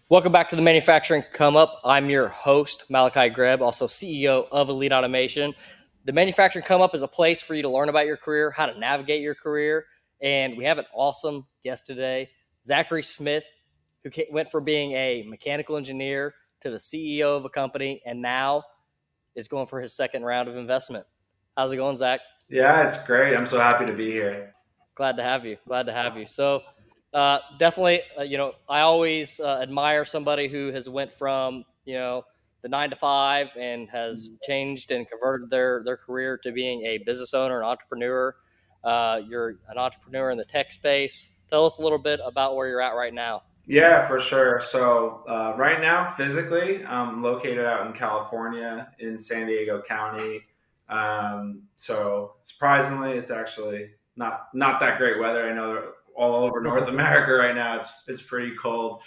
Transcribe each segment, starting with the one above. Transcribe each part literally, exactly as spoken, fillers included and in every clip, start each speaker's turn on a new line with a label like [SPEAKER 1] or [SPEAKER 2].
[SPEAKER 1] Welcome back to the Manufacturing Come Up. I'm your host, Malachi Greb, also C E O of Elite Automation. The Manufacturing Come Up is a place for you to learn about your career, how to navigate your career, and we have an awesome guest today, Zachary Smith, who went from being a mechanical engineer to the C E O of a company, and now is going for his second round of investment. How's it going, Zach?
[SPEAKER 2] Yeah, it's great. I'm so happy to be here.
[SPEAKER 1] Glad to have you. Glad to have you. So uh, definitely, uh, you know, I always uh, admire somebody who has went from, you know, the nine to five and has changed and converted their, their career to being a business owner, an entrepreneur. Uh, you're an entrepreneur in the tech space. Tell us a little bit about where you're at right now.
[SPEAKER 2] Yeah, for sure. So uh, right now, physically, I'm located out in California in San Diego County. Um, so surprisingly, it's actually not not that great weather. I know all over North America right now, it's it's pretty cold.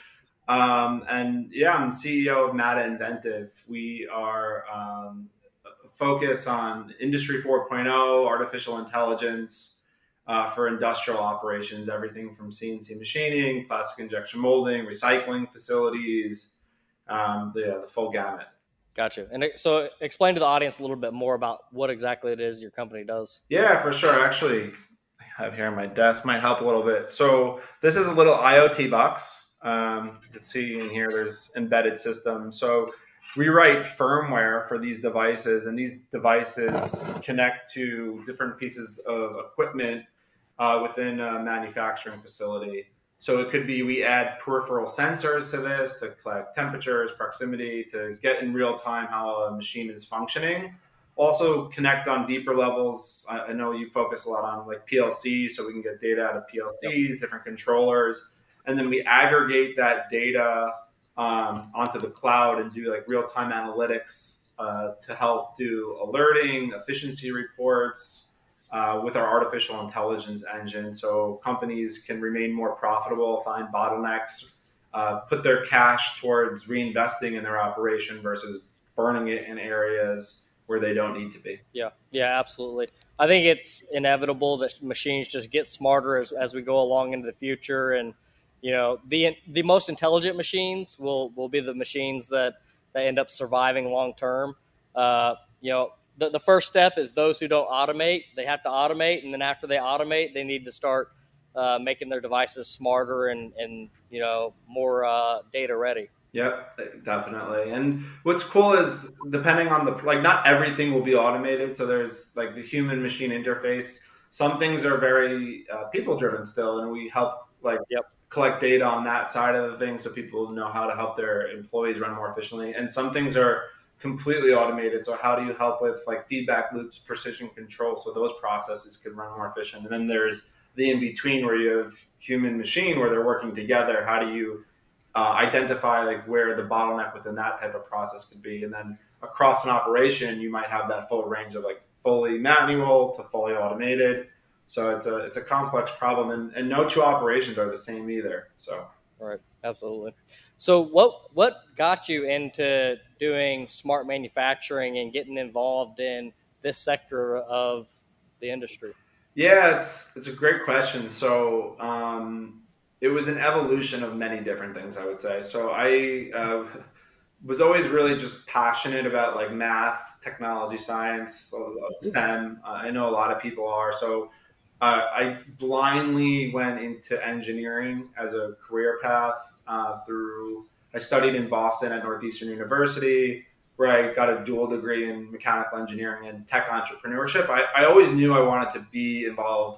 [SPEAKER 2] Um, and yeah, I'm C E O of Mata Inventive. We are um, focused on Industry four point oh, artificial intelligence, uh, for industrial operations, everything from C N C machining, plastic injection molding, recycling facilities, um, the, the full gamut.
[SPEAKER 1] Gotcha. And so explain to the audience a little bit more about what exactly it is your company does.
[SPEAKER 2] Yeah, for sure. Actually, I have here on my desk, might help a little bit. So this is a little IoT box. Um, you can see in here, there's embedded systems. So we write firmware for these devices, and these devices connect to different pieces of equipment uh, within a manufacturing facility. So it could be we add peripheral sensors to this to collect temperatures, proximity, to get in real time how a machine is functioning. Also connect on deeper levels. I, I know you focus a lot on like P L Cs, so we can get data out of P L Cs, different controllers, and then we aggregate that data um, onto the cloud and do like real time analytics uh, to help do alerting, efficiency reports, Uh, with our artificial intelligence engine, so companies can remain more profitable, find bottlenecks, uh, put their cash towards reinvesting in their operation versus burning it in areas where they don't need to be.
[SPEAKER 1] Yeah, yeah, absolutely. I think it's inevitable that machines just get smarter as, as we go along into the future, and you know, the the most intelligent machines will will be the machines that that end up surviving long term. Uh, you know. The, the first step is those who don't automate, they have to automate. And then after they automate, they need to start uh, making their devices smarter and, and you know, more uh, data ready.
[SPEAKER 2] Yep, definitely. And what's cool is depending on the, like not everything will be automated. So there's like the human machine interface. Some things are very uh, people driven still. And we help like
[SPEAKER 1] yep.
[SPEAKER 2] collect data on that side of the thing so people know how to help their employees run more efficiently. And some things are completely automated. So how do you help with like feedback loops, precision control, so those processes can run more efficient? And then there's the in between where you have human machine where they're working together. How do you uh, identify like where the bottleneck within that type of process could be? And then across an operation, you might have that full range of like fully manual to fully automated. So it's a it's a complex problem, and, and no two operations are the same either. So
[SPEAKER 1] right, absolutely. So what what got you into doing smart manufacturing and getting involved in this sector of the industry?
[SPEAKER 2] Yeah, it's it's a great question. So um, it was an evolution of many different things, I would say. So I uh, was always really just passionate about like math, technology, science, STEM. Uh, I know a lot of people are. So uh, I blindly went into engineering as a career path uh, through. I studied in Boston at Northeastern University, where I got a dual degree in mechanical engineering and tech entrepreneurship. I, I always knew I wanted to be involved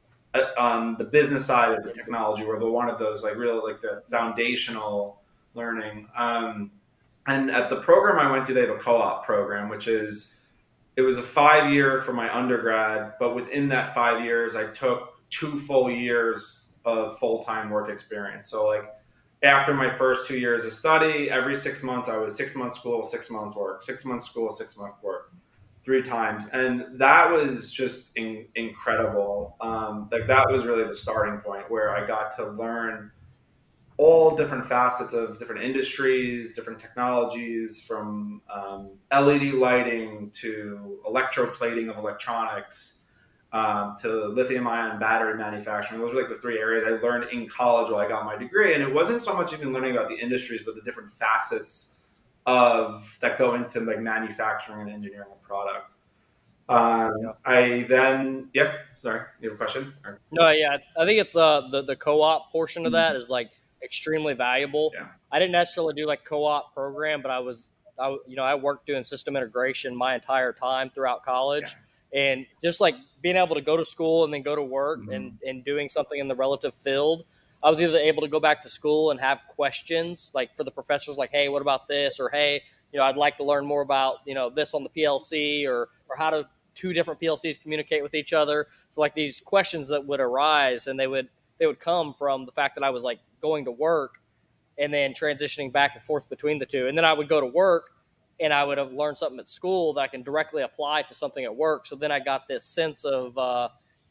[SPEAKER 2] on the business side of the technology world, but one of those like really like the foundational learning. Um, and at the program I went to, they have a co-op program, which is, it was a five year for my undergrad, but within that five years, I took two full years of full-time work experience. So like, after my first two years of study, every six months, I was six months school, six months work, six months school, six months work, three times. And that was just in, incredible. Um, like that was really the starting point where I got to learn all different facets of different industries, different technologies, from um, L E D lighting to electroplating of electronics, um, to lithium ion battery manufacturing. Those were like the three areas I learned in college while I got my degree. And it wasn't so much even learning about the industries, but the different facets of that go into like manufacturing and engineering a product. Um,
[SPEAKER 1] Yeah.
[SPEAKER 2] I then, yep, sorry, you have a question? Or-
[SPEAKER 1] No, yeah, I think it's uh the, the co-op portion of that is like extremely valuable.
[SPEAKER 2] Yeah.
[SPEAKER 1] I didn't necessarily do like co-op program, but I was, I you know, I worked doing system integration my entire time throughout college, and just like being able to go to school and then go to work
[SPEAKER 2] Mhm.
[SPEAKER 1] and and doing something in the relative field. I was either able to go back to school and have questions like for the professors, like, hey, what about this? Or hey, you know, I'd like to learn more about, you know, this on the P L C, or or how to two different P L Cs communicate with each other. So like these questions that would arise, and they would they would come from the fact that I was like going to work and then transitioning back and forth between the two. And then I would go to work and I would have learned something at school that I can directly apply to something at work. So then I got this sense of uh,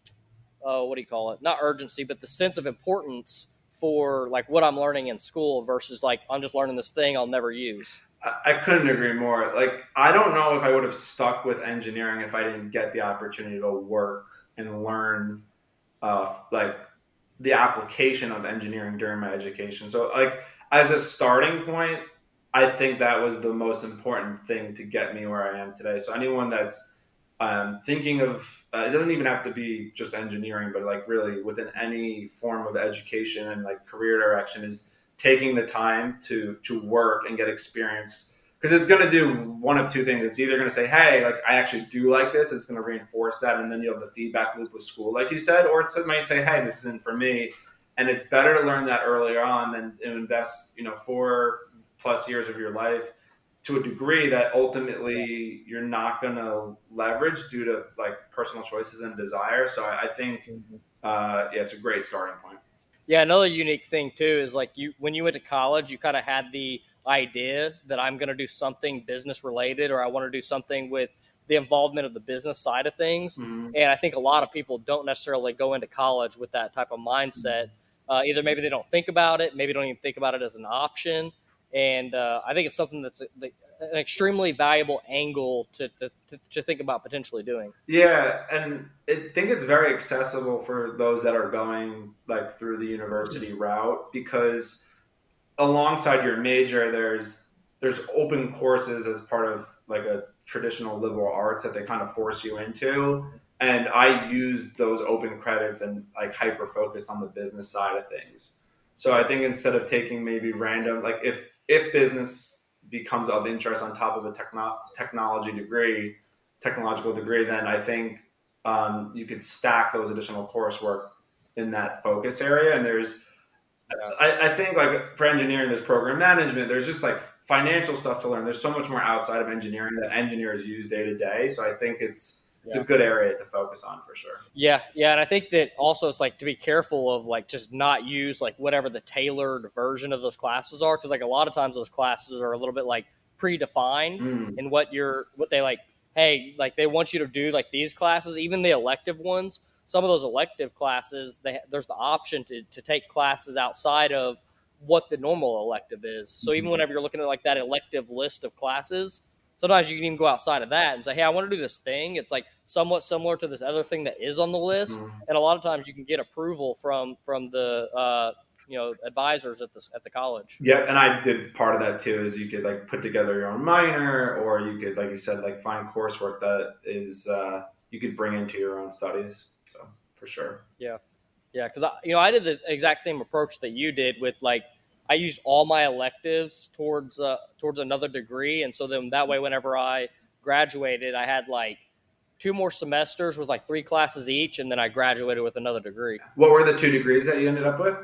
[SPEAKER 1] uh, what do you call it? Not urgency, but the sense of importance for like what I'm learning in school versus like I'm just learning this thing I'll never use.
[SPEAKER 2] I couldn't agree more. Like, I don't know if I would have stuck with engineering if I didn't get the opportunity to work and learn, uh, like the application of engineering during my education. So, like, as a starting point, I think that was the most important thing to get me where I am today. So, anyone that's um, thinking of, uh, it doesn't even have to be just engineering, but like really within any form of education and like career direction, is taking the time to to work and get experience, because it's going to do one of two things. It's either going to say, hey, like I actually do like this, it's going to reinforce that, and then you have the feedback loop with school like you said, or it might say, hey, this isn't for me. And it's better to learn that earlier on than invest, you know, four plus years of your life to a degree that ultimately you're not going to leverage due to like personal choices and desire. So I, I think uh, yeah, it's a great starting point.
[SPEAKER 1] Yeah, another unique thing too is like you when you went to college, you kind of had the idea that I'm going to do something business related, or I want to do something with the involvement of the business side of things.
[SPEAKER 2] Mm-hmm.
[SPEAKER 1] And I think a lot of people don't necessarily go into college with that type of mindset. Uh, either maybe they don't think about it, maybe don't even think about it as an option. And uh, I think it's something that's a, an extremely valuable angle to, to, to think about potentially doing.
[SPEAKER 2] Yeah, and I think it's very accessible for those that are going like through the university route, because alongside your major, there's there's open courses as part of like a traditional liberal arts that they kind of force you into. And I used those open credits and like hyper focus on the business side of things. So I think instead of taking maybe random, like if if business becomes of interest on top of a techno- technology degree, technological degree, then I think um, you could stack those additional coursework in that focus area. And there's, I, I think like for engineering, there's program management, there's just like financial stuff to learn. There's so much more outside of engineering that engineers use day to day. So I think it's, it's yeah. a good area to focus on for sure.
[SPEAKER 1] Yeah. Yeah. And I think that also it's like to be careful of like just not use like whatever the tailored version of those classes are. Cause like a lot of times those classes are a little bit like predefined mm. in what you're, what they like, hey, like they want you to do like these classes, even the elective ones. Some of those elective classes, they, there's the option to, to take classes outside of what the normal elective is. So even whenever you're looking at like that elective list of classes, sometimes you can even go outside of that and say, hey, I want to do this thing. It's like somewhat similar to this other thing that is on the list. Mm-hmm. And a lot of times you can get approval from from the uh, you know advisors at the at the college.
[SPEAKER 2] Yeah, and I did part of that too. Is you could like put together your own minor, or you could, like you said, like find coursework that is uh, you could bring into your own studies. So for sure.
[SPEAKER 1] Yeah, yeah, because I you know I did the exact same approach that you did with like. I used all my electives towards uh, towards another degree, and so then that way, whenever I graduated, I had like two more semesters with like three classes each, and then I graduated with another degree.
[SPEAKER 2] What were the two degrees that you ended up with?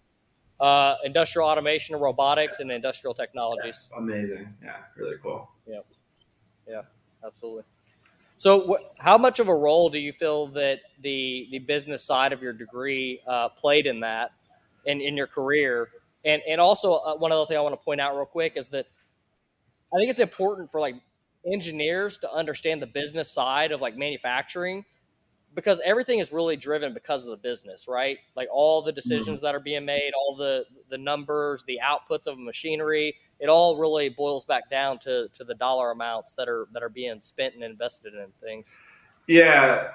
[SPEAKER 1] Uh, industrial automation and robotics, and industrial technologies.
[SPEAKER 2] Yeah, amazing, yeah, really cool.
[SPEAKER 1] Yeah, yeah, absolutely. So, wh- how much of a role do you feel that the the business side of your degree uh, played in that, in in your career? And and also uh, one other thing I want to point out real quick is that I think it's important for like engineers to understand the business side of like manufacturing, because everything is really driven because of the business, right? Like all the decisions mm-hmm. that are being made, all the the numbers, the outputs of machinery, it all really boils back down to to the dollar amounts that are that are being spent and invested in things.
[SPEAKER 2] Yeah.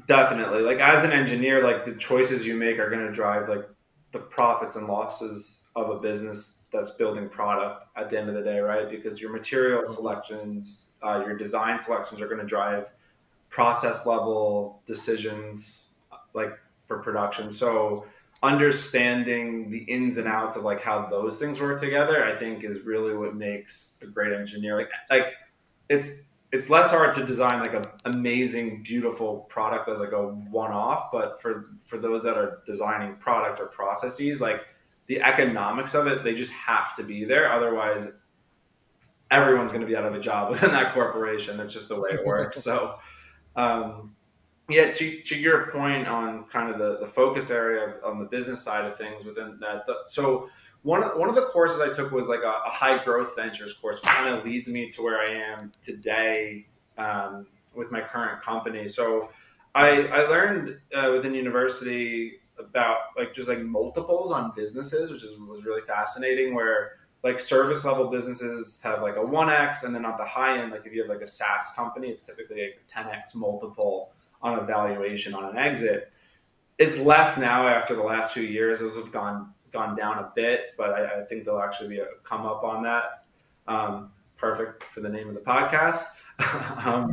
[SPEAKER 2] Definitely. Like as an engineer, like the choices you make are going to drive like the profits and losses of a business that's building product at the end of the day, right? Because your material selections, uh, your design selections are going to drive process level decisions like for production. So understanding the ins and outs of like how those things work together, I think is really what makes a great engineer. Like like it's it's less hard to design like an amazing, beautiful product as like a one-off, but for for those that are designing product or processes, like the economics of it, they just have to be there. Otherwise, everyone's going to be out of a job within that corporation. That's just the way it works. So, um, yeah, to, to your point on kind of the, the focus area of, on the business side of things within that. The, so one of, one of the courses I took was like a, a high growth ventures course, which kind of leads me to where I am today um, with my current company. So I, I learned uh, within university about like just like multiples on businesses, which is, was really fascinating, where like service level businesses have like a one X, and then at the high end, like if you have like a SaaS company, it's typically like a ten X multiple on a valuation on an exit. It's less now after the last few years. Those have gone gone down a bit, but I, I think there'll actually be a come up on that. Um, perfect for the name of the podcast. um,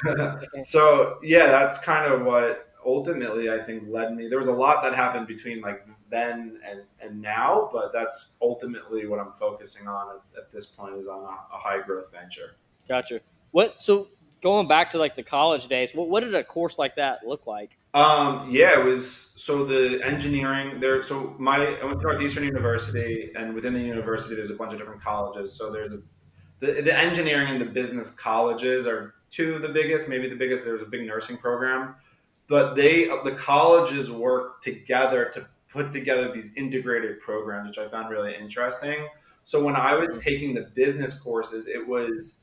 [SPEAKER 2] so yeah, that's kind of what ultimately I think led me. There was a lot that happened between like then and, and now, but that's ultimately what I'm focusing on at, at this point, is on a, a high growth venture.
[SPEAKER 1] Gotcha. What, so going back to like the college days, what, what did a course like that look like?
[SPEAKER 2] Um, yeah, it was, so the engineering there. So my, I went to Northeastern University, and within the university, there's a bunch of different colleges. So there's a, the, the engineering and the business colleges are two of the biggest, maybe the biggest. There's a big nursing program, but they, the colleges work together to put together these integrated programs, which I found really interesting. So when I was taking the business courses, it was,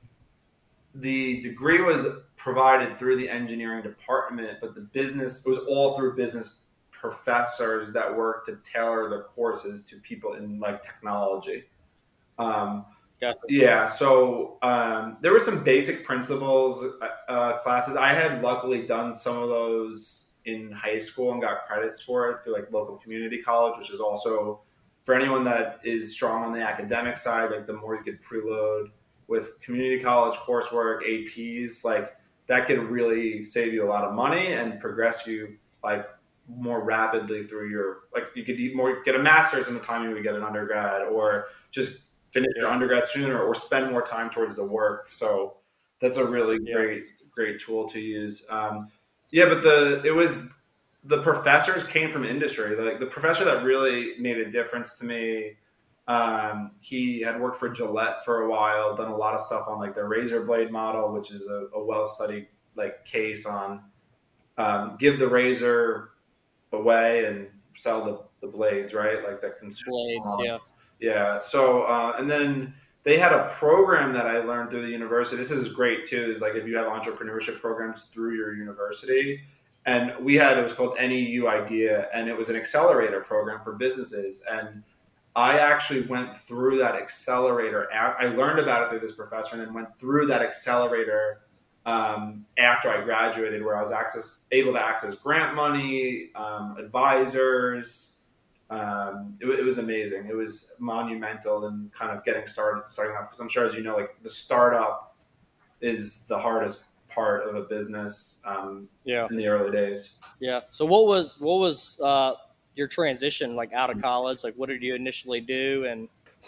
[SPEAKER 2] the degree was provided through the engineering department, but the business, it was all through business professors that worked to tailor the courses to people in like technology. Um,
[SPEAKER 1] Gotcha.
[SPEAKER 2] Yeah, so um, there were some basic principles uh, classes. I had luckily done some of those in high school and got credits for it through like local community college, which is also for anyone that is strong on the academic side. Like the more you could preload with community college coursework, A Ps, like that could really save you a lot of money and progress you like more rapidly through your, like you could more get a master's in the time you would get an undergrad, or just finish your undergrad sooner, or spend more time towards the work. So that's a really yeah. great, great tool to use. Um, yeah, but the, it was, the professors came from industry. Like the professor that really made a difference to me, um, he had worked for Gillette for a while, done a lot of stuff on like the razor blade model, which is a, a well-studied like case on um, give the razor away and sell the, the blades, right? Like the consumer
[SPEAKER 1] blades, yeah.
[SPEAKER 2] Yeah. So, uh, and then they had a program that I learned through the university. This is great too, is like if you have entrepreneurship programs through your university. And we had, it was called N E U IDEA, and it was an accelerator program for businesses. And I actually went through that accelerator. I learned about it through this professor, and then went through that accelerator um, after I graduated, where I was access, able to access grant money, um, advisors. Um, it, it was amazing. It was monumental in kind of getting started, starting up. Because I'm sure, as you know, like the startup is the hardest part of a business um,
[SPEAKER 1] yeah.
[SPEAKER 2] in the early days.
[SPEAKER 1] Yeah. So what was, what was uh, your transition like out of college? Like what did you initially do? And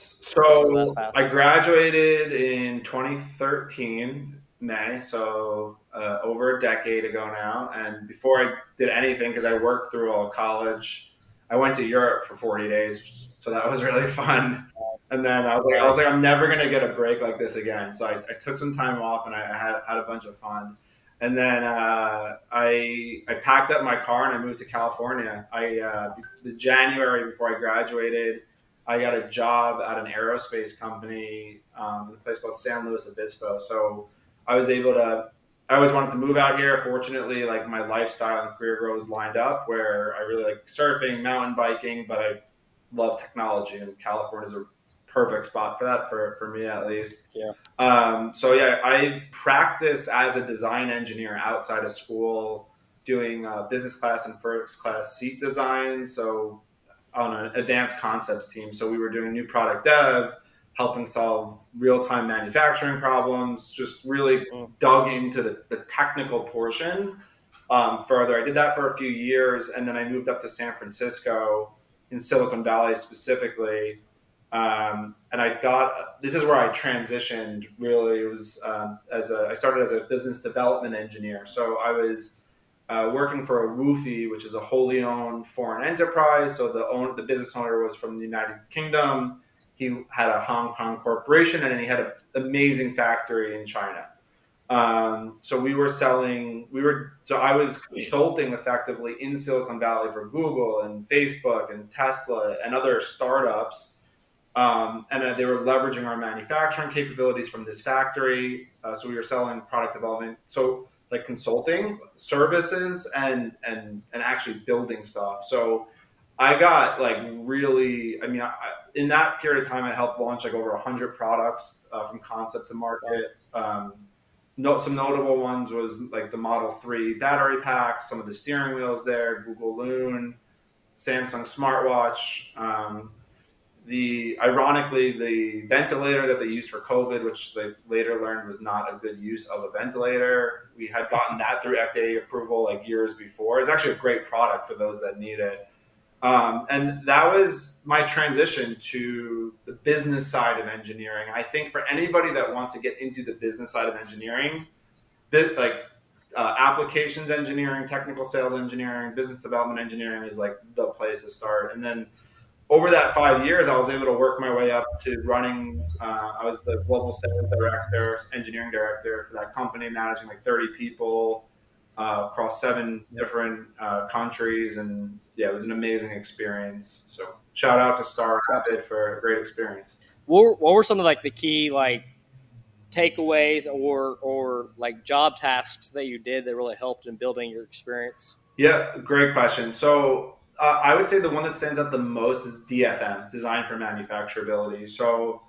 [SPEAKER 2] so I graduated in twenty thirteen, May. So uh, over a decade ago now. And before I did anything, because I worked through all college, I went to Europe for forty days, so that was really fun. And then I was like, I was like, I'm never gonna get a break like this again. So I, I took some time off, and I, I had had a bunch of fun. And then uh, I I packed up my car and I moved to California. I uh, the January before I graduated, I got a job at an aerospace company um, in a place called San Luis Obispo. So I was able to. I always wanted to move out here. Fortunately, like my lifestyle and career growth was lined up, where I really like surfing, mountain biking, but I love technology, and California is a perfect spot for that, for, for me at least.
[SPEAKER 1] Yeah.
[SPEAKER 2] Um, so yeah, I practiced as a design engineer outside of school doing uh, business class and first class seat design. So on an advanced concepts team. So we were doing new product dev, helping solve real-time manufacturing problems, just really dug into the, the technical portion um, further. I did that for a few years, and then I moved up to San Francisco, in Silicon Valley specifically. Um, and I got, this is where I transitioned really. It was um, as a, I started as a business development engineer. So I was uh, working for a Woofy, which is a wholly owned foreign enterprise. So the own, the business owner was from the United Kingdom. He had a Hong Kong corporation, and then he had an amazing factory in China. Um, so we were selling, we were, so I was consulting effectively in Silicon Valley for Google and Facebook and Tesla and other startups. Um, and uh, they were leveraging our manufacturing capabilities from this factory. Uh, so we were selling product development. So like consulting services and, and, and actually building stuff. So I got like really, I mean, I, in that period of time, I helped launch like over a hundred products uh, from concept to market. Um, no, some notable ones was like the Model three battery pack, some of the steering wheels there, Google Loon, Samsung smartwatch. Um, the ironically, the ventilator that they used for COVID, which they later learned was not a good use of a ventilator. We had gotten that through F D A approval like years before. It's actually a great product for those that need it. Um, and that was my transition to the business side of engineering. I think for anybody that wants to get into the business side of engineering, bit like uh, applications engineering, technical sales engineering, business development engineering is like the place to start. And then over that five years, I was able to work my way up to running. Uh, I was the global sales director, engineering director for that company, managing like thirty people. Uh, across seven different uh, countries, and yeah, it was an amazing experience. So shout out to Star Rapid for a great experience.
[SPEAKER 1] What were, what were some of like the key like takeaways or or like job tasks that you did that really helped in building your experience?
[SPEAKER 2] Yeah, great question. So uh, I would say the one that stands out the most is D F M, Design for Manufacturability. So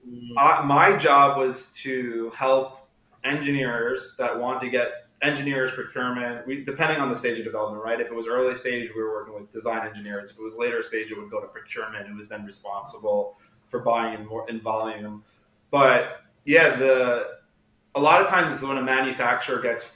[SPEAKER 2] uh, my job was to help engineers that want to get engineers, procurement, we, depending on the stage of development, right? If it was early stage, we were working with design engineers. If it was later stage, it would go to procurement, who was then responsible for buying in more in volume. But yeah, the a lot of times when a manufacturer gets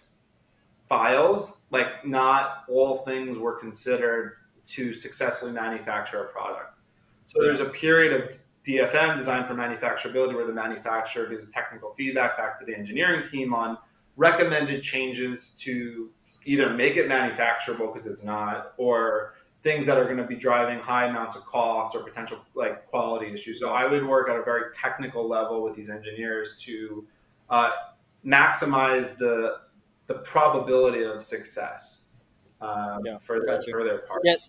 [SPEAKER 2] files, like not all things were considered to successfully manufacture a product. So there's a period of D F M, design for manufacturability, where the manufacturer gives technical feedback back to the engineering team on recommended changes to either make it manufacturable because it's not, or things that are going to be driving high amounts of cost or potential like quality issues. So I would work at a very technical level with these engineers to uh, maximize the the probability of success um,
[SPEAKER 1] yeah,
[SPEAKER 2] for, their, for their part.
[SPEAKER 1] Yeah.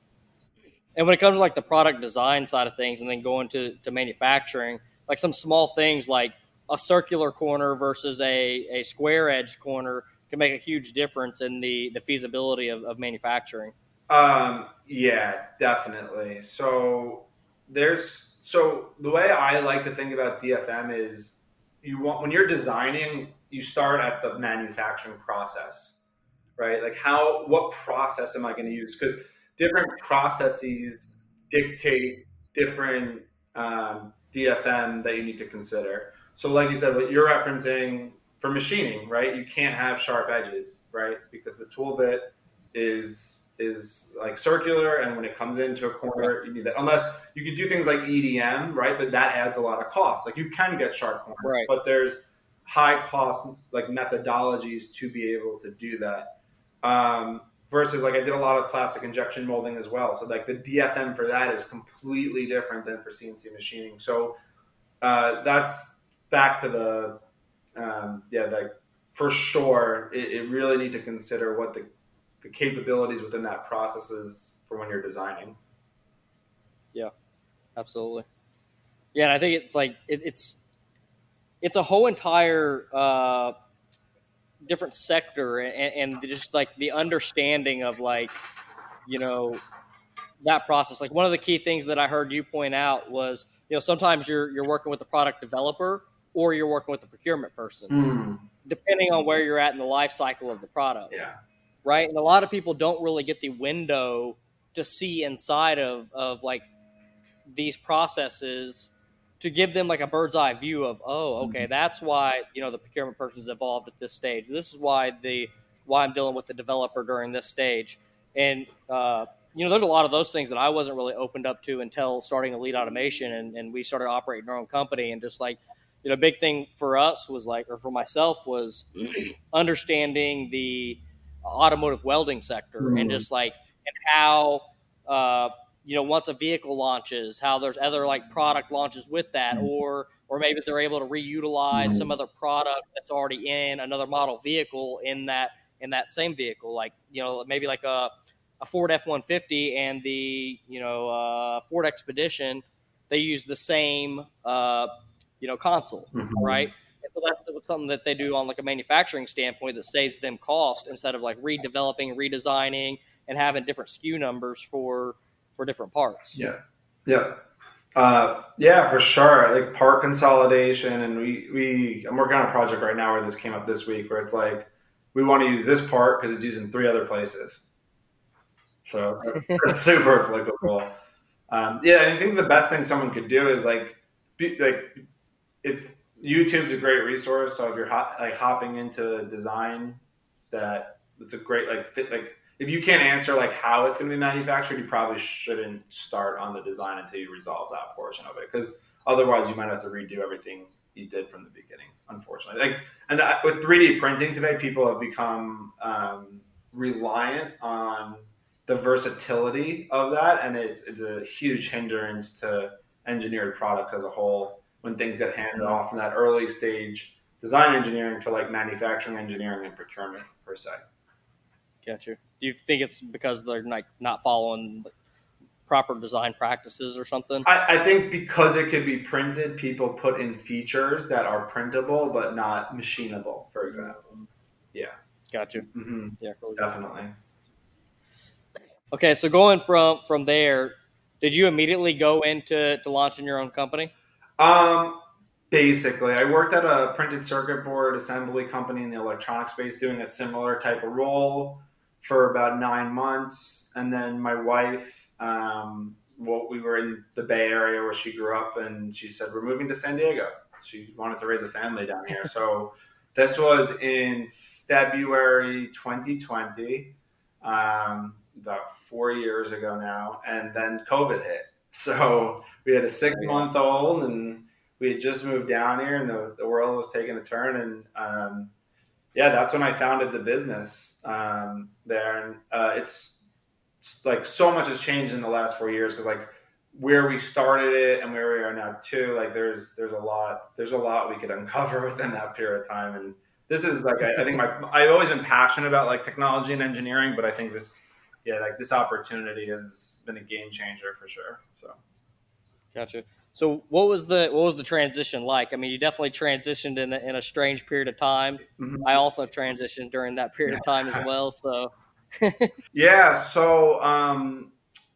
[SPEAKER 1] And when it comes to like the product design side of things and then going to, to manufacturing, like some small things like a circular corner versus a, a square edge corner can make a huge difference in the, the feasibility of, of manufacturing.
[SPEAKER 2] Um, yeah, definitely. So there's, so the way I like to think about D F M is you want, when you're designing, you start at the manufacturing process, right? Like how, what process am I going to use? Because different processes dictate different um, D F M that you need to consider. So like you said, what you're referencing for machining, right? You can't have sharp edges, right? Because the tool bit is is like circular, and when it comes into a corner, you need that. Unless you could do things like E D M, right? But that adds a lot of cost. Like you can get sharp corners,
[SPEAKER 1] right,
[SPEAKER 2] but there's high cost like methodologies to be able to do that. Um, versus like I did a lot of plastic injection molding as well. So like the D F M for that is completely different than for C N C machining. So uh, that's back to the, um, yeah, like for sure, it, it really need to consider what the, the capabilities within that process is for when you're designing.
[SPEAKER 1] Yeah, absolutely. Yeah, and I think it's like it, it's it's a whole entire uh, different sector, and, and just like the understanding of like, you know, that process. Like one of the key things that I heard you point out was, you know, sometimes you're you're working with the product developer or you're working with the procurement person,
[SPEAKER 2] Mm.
[SPEAKER 1] depending on where you're at in the life cycle of the product.
[SPEAKER 2] Yeah.
[SPEAKER 1] right? And a lot of people don't really get the window to see inside of, of like these processes to give them like a bird's eye view of, oh, okay, that's why, you know, the procurement person's evolved at this stage. This is why the, why I'm dealing with the developer during this stage. And, uh, you know, there's a lot of those things that I wasn't really opened up to until starting Elite Automation, and, and we started operating our own company. And just like, you know, big thing for us was like, or for myself was understanding the automotive welding sector mm-hmm. and just like, and how, uh, you know, once a vehicle launches, how there's other like product launches with that, or or maybe they're able to reutilize mm-hmm. some other product that's already in another model vehicle in that in that same vehicle, like, you know, maybe like a, a Ford F one fifty and the, you know, uh, Ford Expedition, they use the same, uh, you know, console, mm-hmm. right? And so that's something that they do on like a manufacturing standpoint that saves them cost instead of like redeveloping, redesigning, and having different S K U numbers for for different parts.
[SPEAKER 2] Yeah. Yeah. Uh, yeah, for sure. Like part consolidation. And we, we, I'm working on a project right now where this came up this week, where it's like, we want to use this part because it's used in three other places. So it's super applicable. Um, yeah. I think the best thing someone could do is like, be, like if YouTube's a great resource. So if you're hop, like hopping into design, that it's a great, like fit, like, if you can't answer like how it's going to be manufactured, you probably shouldn't start on the design until you resolve that portion of it, because otherwise you might have to redo everything you did from the beginning, unfortunately. Like, and with three D printing today, people have become um, reliant on the versatility of that, and it's, it's a huge hindrance to engineered products as a whole when things get handed off from that early stage design engineering to like manufacturing engineering and procurement per se.
[SPEAKER 1] Gotcha. Do you think it's because they're like not following proper design practices or something?
[SPEAKER 2] I, I think because it could be printed, people put in features that are printable but not machinable, for example. Yeah.
[SPEAKER 1] Gotcha.
[SPEAKER 2] Mm-hmm.
[SPEAKER 1] Yeah, cool.
[SPEAKER 2] Definitely.
[SPEAKER 1] Okay, so going from from there, did you immediately go into to launching your own company?
[SPEAKER 2] Um, basically, I worked at a printed circuit board assembly company in the electronic space doing a similar type of role for about nine months. And then my wife, um, well, we were in the Bay Area where she grew up, and she said, we're moving to San Diego. She wanted to raise a family down here. So this was in February twenty twenty, um, about four years ago now. And then COVID hit. So we had a six month old, and we had just moved down here, and the, the world was taking a turn. And, um, yeah, that's when I founded the business um, there. And uh, it's, it's like so much has changed in the last four years because like where we started it and where we are now too, like there's there's a lot there's a lot we could uncover within that period of time. And this is like I, I think my I've always been passionate about like technology and engineering, but I think this yeah like this opportunity has been a game changer for sure. So,
[SPEAKER 1] gotcha. So what was the what was the transition like? I mean, you definitely transitioned in a, in a strange period of time. Mm-hmm. I also transitioned during that period of time as well. So
[SPEAKER 2] yeah, so um,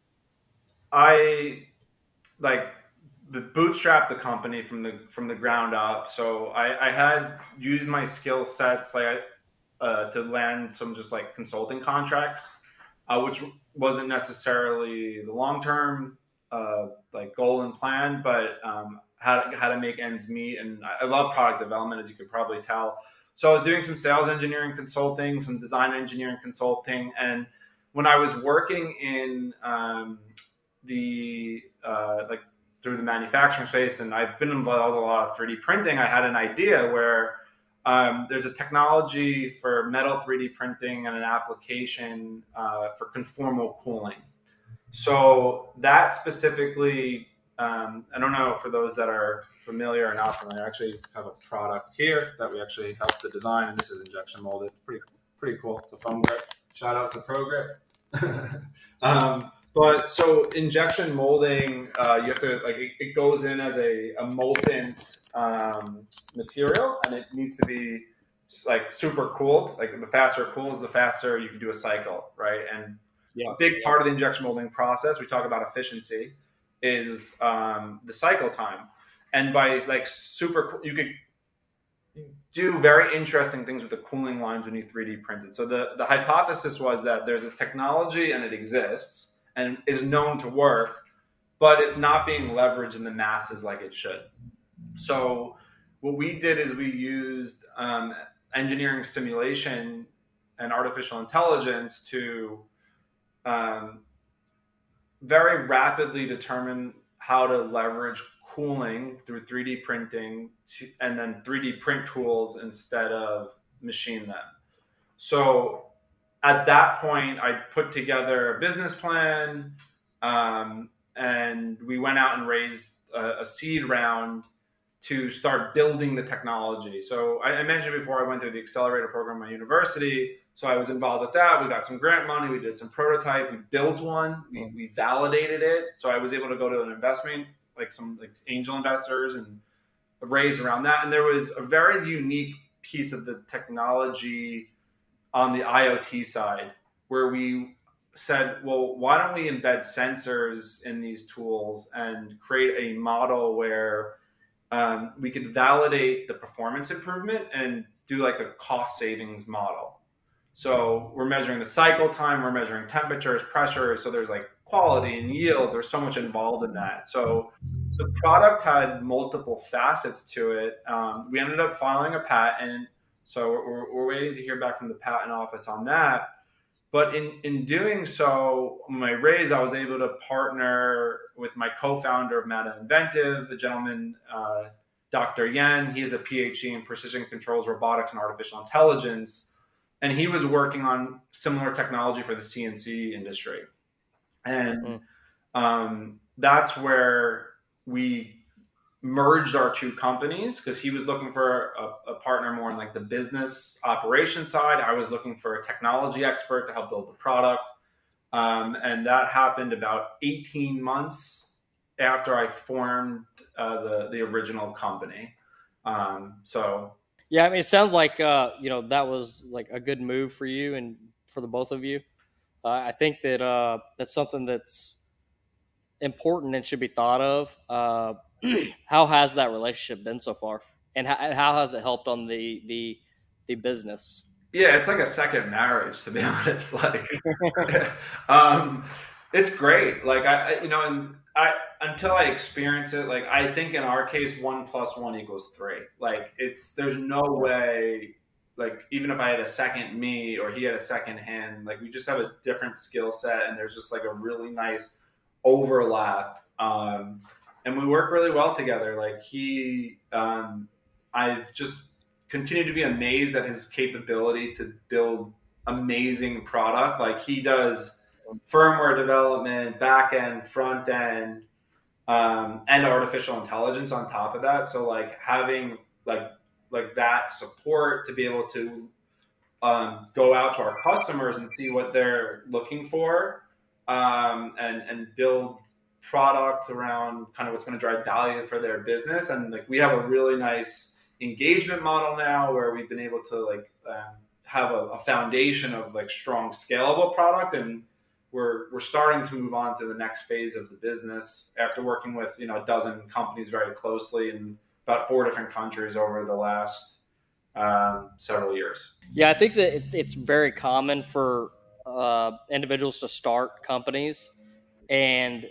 [SPEAKER 2] I like the bootstrap the company from the from the ground up. So I, I had used my skill sets like uh, to land some just like consulting contracts, uh, which wasn't necessarily the long term. Uh, like goal and plan, but um, how, how to make ends meet. And I love product development, as you could probably tell. So I was doing some sales engineering consulting, some design engineering consulting. And when I was working in um, the, uh, like through the manufacturing space, and I've been involved in a lot of three D printing, I had an idea where um, there's a technology for metal three D printing and an application uh, for conformal cooling. So that specifically, um, I don't know for those that are familiar or not familiar, I actually have a product here that we actually helped to design, and this is injection molded. Pretty pretty cool. It's a foam grip. Shout out to ProGrip. um, but so injection molding, uh, you have to like it, it goes in as a, a molten um, material, and it needs to be like super cooled. Like the faster it cools, the faster you can do a cycle, right? And yeah. A big part of the injection molding process, we talk about efficiency, is um, the cycle time. And by like super, you could do very interesting things with the cooling lines when you three D print it. So the, the hypothesis was that there's this technology and it exists and is known to work, but it's not being leveraged in the masses like it should. So what we did is we used um, engineering simulation and artificial intelligence to um, very rapidly determine how to leverage cooling through three D printing to, and then three D print tools instead of machine them. So at that point, I put together a business plan, um, and we went out and raised a, a seed round to start building the technology. So I, I mentioned before I went through the accelerator program at my university. So I was involved with that. We got some grant money. We did some prototype. We built one. We, we validated it. So I was able to go to an investment, like some like angel investors, and raise around that. And there was a very unique piece of the technology on the IoT side where we said, well, why don't we embed sensors in these tools and create a model where um, we could validate the performance improvement and do like a cost savings model. So we're measuring the cycle time, we're measuring temperatures, pressure. So there's like quality and yield. There's so much involved in that. So the product had multiple facets to it. Um, we ended up filing a patent. So we're, we're waiting to hear back from the patent office on that. But in, in doing so, when I raised, I was able to partner with my co-founder of Meta Inventive, the gentleman, uh, Doctor Yen. He has a PhD in precision controls, robotics, and artificial intelligence. And he was working on similar technology for the C N C industry. And mm. um, that's where we merged our two companies, because he was looking for a, a partner more on like the business operation side. I was looking for a technology expert to help build the product. Um, and that happened about eighteen months after I formed uh, the, the original company. Um, so
[SPEAKER 1] Yeah, I mean, it sounds like uh, you know that was like a good move for you and for the both of you. Uh, I think that uh, that's something that's important and should be thought of. Uh, how has that relationship been so far, and how, how has it helped on the the the business?
[SPEAKER 2] Yeah, it's like a second marriage, to be honest. Like, um, it's great. Like I, you know, and I until I experience it, like I think in our case, one plus one equals three. Like it's there's no way. Like even if I had a second me or he had a second hand, like we just have a different skill set, and there's just like a really nice overlap. Um, and we work really well together. Like he, um, I've just continued to be amazed at his capability to build amazing product. Like he does firmware development, back end, front end, um, and artificial intelligence on top of that. So like having like like that support to be able to um, go out to our customers and see what they're looking for, um, and and build product around kind of what's going to drive value for their business. And like we have a really nice engagement model now where we've been able to like um, have a, a foundation of like strong scalable product, and we're we're starting to move on to the next phase of the business after working with you know a dozen companies very closely in about four different countries over the last um, several years.
[SPEAKER 1] Yeah, I think that it, it's very common for uh, individuals to start companies and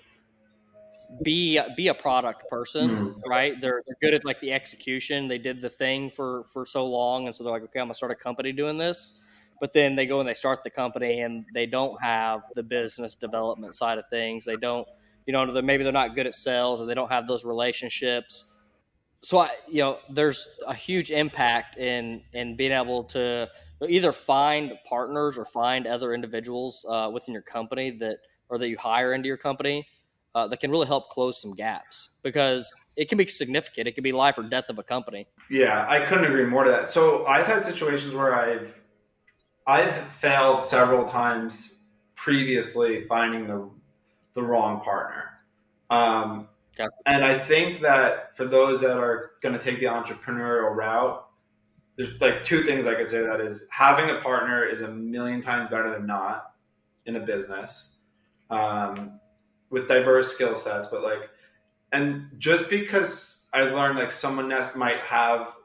[SPEAKER 1] be be a product person, mm-hmm. right? They're, they're good at like the execution. They did the thing for for so long, and so they're like, okay, I'm gonna start a company doing this. But then they go and they start the company, and they don't have the business development side of things. They don't, you know, they're, maybe they're not good at sales, or they don't have those relationships. So I, you know, there's a huge impact in in being able to either find partners or find other individuals uh, within your company that or that you hire into your company. Uh, that can really help close some gaps, because it can be significant. It can be life or death of a company.
[SPEAKER 2] Yeah, I couldn't agree more to that. So I've had situations where I've I've failed several times previously finding the the wrong partner. Um, gotcha. And I think that for those that are going to take the entrepreneurial route, there's like two things I could say. That is, having a partner is a million times better than not in a business. Um, with diverse skill sets, but like, and just because I learned like someone else might have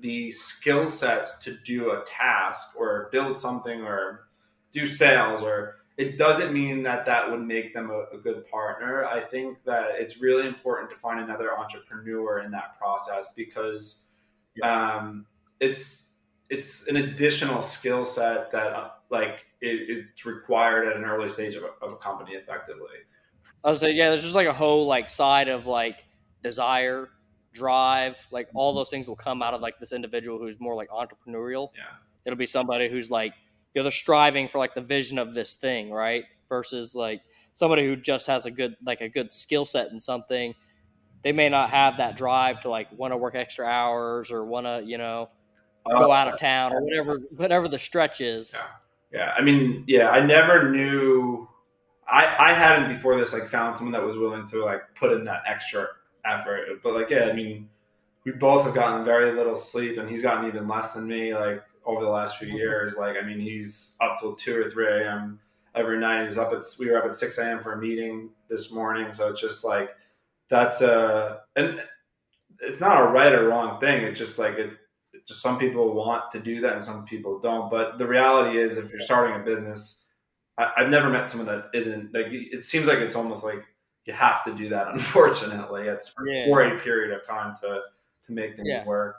[SPEAKER 2] the skill sets to do a task or build something or do sales, or it doesn't mean that that would make them a, a good partner. I think that it's really important to find another entrepreneur in that process, because um, it's it's an additional skill set that uh, like it, it's required at an early stage of a, of a company effectively.
[SPEAKER 1] I was say, yeah, there's just like a whole like side of like desire, drive, like all those things will come out of like this individual who's more like entrepreneurial.
[SPEAKER 2] Yeah.
[SPEAKER 1] It'll be somebody who's like, you know, they're striving for like the vision of this thing, right? Versus like somebody who just has a good like a good skill set in something. They may not have that drive to like want to work extra hours or want to, you know, go
[SPEAKER 2] Uh,
[SPEAKER 1] out of town or whatever whatever the stretch is.
[SPEAKER 2] yeah. Yeah. I mean, yeah, I never knew I, I hadn't before this like found someone that was willing to like put in that extra effort. But like, yeah, I mean, we both have gotten very little sleep, and he's gotten even less than me like over the last few years. Like, I mean, he's up till two or three a m every night. He was up at we were up at six a m for a meeting this morning. So it's just like that's a and it's not a right or wrong thing. It's just like it, it just some people want to do that and some people don't. But the reality is, if you're starting a business, I, I've never met someone that isn't like. It seems like it's almost like you have to do that. Unfortunately, it's for,
[SPEAKER 1] Yeah.
[SPEAKER 2] for a period of time to to make things
[SPEAKER 1] Yeah.
[SPEAKER 2] work.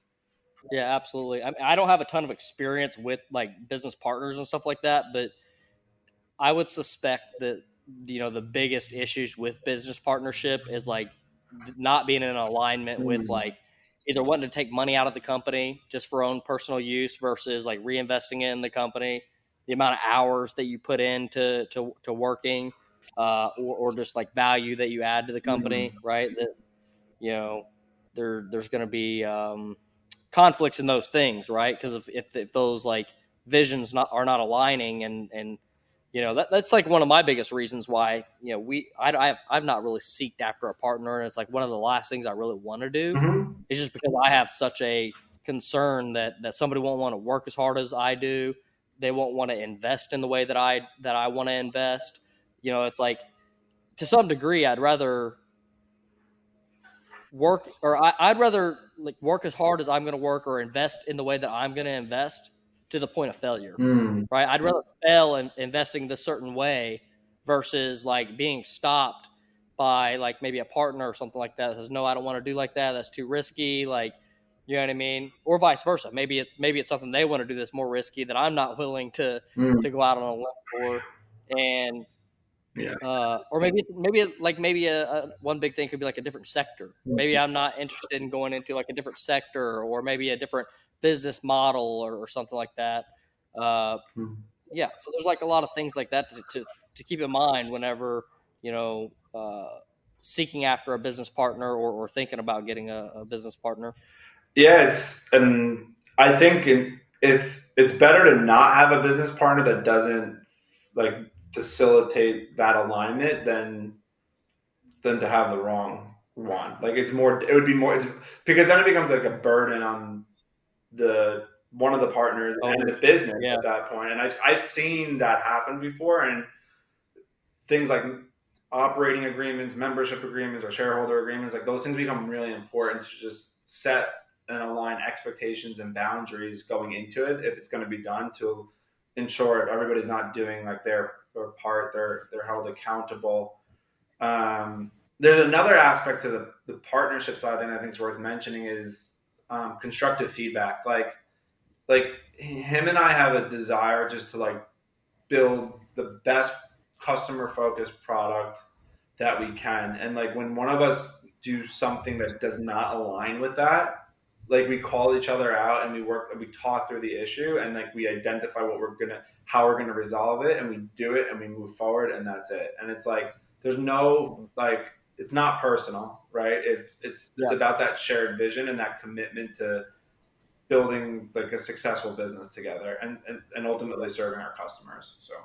[SPEAKER 1] Yeah, absolutely. I, mean, I don't have a ton of experience with like business partners and stuff like that, but I would suspect that, you know, the biggest issues with business partnership is like not being in alignment mm. with like either wanting to take money out of the company just for own personal use versus like reinvesting it in the company, the amount of hours that you put into to, to working, uh, or, or just like value that you add to the company, mm. right? That, you know, there there's going to be um, conflicts in those things, right? Because if, if if those like visions not are not aligning, and and you know that that's like one of my biggest reasons why you know we I I've, I've not really seeked after a partner, and it's like one of the last things I really want to do. Mm-hmm. It's just because I have such a concern that that somebody won't want to work as hard as I do. They won't want to invest in the way that I that I want to invest. You know, it's like to some degree, I'd rather work or I, I'd rather like work as hard as I'm going to work or invest in the way that I'm going to invest to the point of failure, mm. right? I'd rather fail in investing this certain way versus like being stopped by like maybe a partner or something like that that says, no, I don't want to do like that. That's too risky. Like, you know what I mean? Or vice versa. Maybe it, maybe it's something they want to do that's more risky that I'm not willing to, mm. to go out on a limb for. And, Yeah. Uh, or maybe it's maybe like maybe a, a one big thing could be like a different sector. Maybe I'm not interested in going into like a different sector, or maybe a different business model, or, or something like that. Uh, yeah, so there's like a lot of things like that to to, to keep in mind whenever you know uh, seeking after a business partner or, or thinking about getting a, a business partner.
[SPEAKER 2] Yeah, it's and I think in, if it's better to not have a business partner that doesn't like. facilitate that alignment than than to have the wrong one. Like it's more, it would be more it's, because then it becomes like a burden on the one of the partners oh, and the business yeah. at that point. And I've I've seen that happen before, and things like operating agreements, membership agreements, or shareholder agreements, like those things become really important to just set and align expectations and boundaries going into it if it's going to be done to ensure everybody's not doing like their, their part, they're they're held accountable. Um, there's another aspect to the, the partnership side thing I think is worth mentioning is um, constructive feedback. Like like him and I have a desire just to like build the best customer focused product that we can. And like when one of us do something that does not align with that, like we call each other out and we work and we talk through the issue and like we identify what we're gonna how we're gonna resolve it, and we do it and we move forward, and that's it. And it's like there's no like it's not personal, right? It's it's yeah. it's about that shared vision and that commitment to building like a successful business together and and, and ultimately serving our customers. So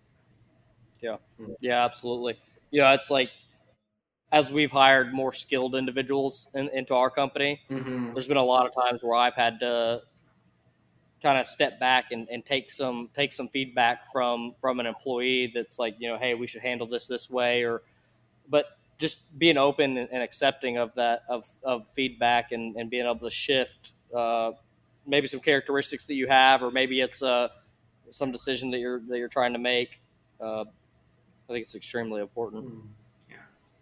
[SPEAKER 1] yeah, yeah, absolutely. Yeah, it's like as we've hired more skilled individuals in, into our company, mm-hmm. there's been a lot of times where I've had to kind of step back and, and take some take some feedback from from an employee that's like, you know, hey, we should handle this this way, or but just being open and, and accepting of that of, of feedback and, and being able to shift uh, maybe some characteristics that you have, or maybe it's uh, some decision that you're that you're trying to make. Uh, I think it's extremely important.
[SPEAKER 2] Mm, yeah.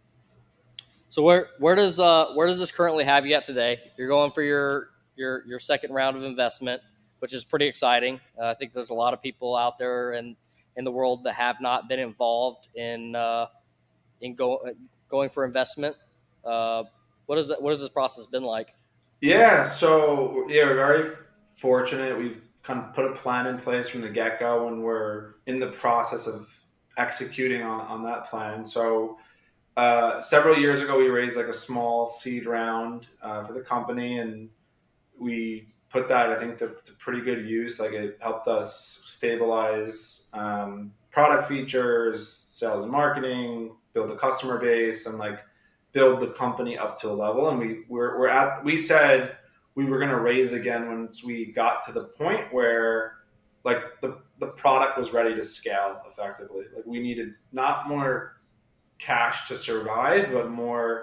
[SPEAKER 1] So where where does uh, where does this currently have you at today? You're going for your your your second round of investment, which is pretty exciting. Uh, I think there's a lot of people out there in in the world that have not been involved in uh, in go, going for investment. Uh, what is that? What has this process been like?
[SPEAKER 2] Yeah, so yeah, we're very fortunate. We've kind of put a plan in place from the get-go, and we're in the process of executing on, on that plan. So uh, several years ago, we raised like a small seed round uh, for the company, and we put that, I think, to, to pretty good use. Like it helped us stabilize um, product features, sales and marketing, build a customer base, and like build the company up to a level. And we we're, we're at we said we were going to raise again once we got to the point where like the the product was ready to scale effectively. Like we needed not more cash to survive, but more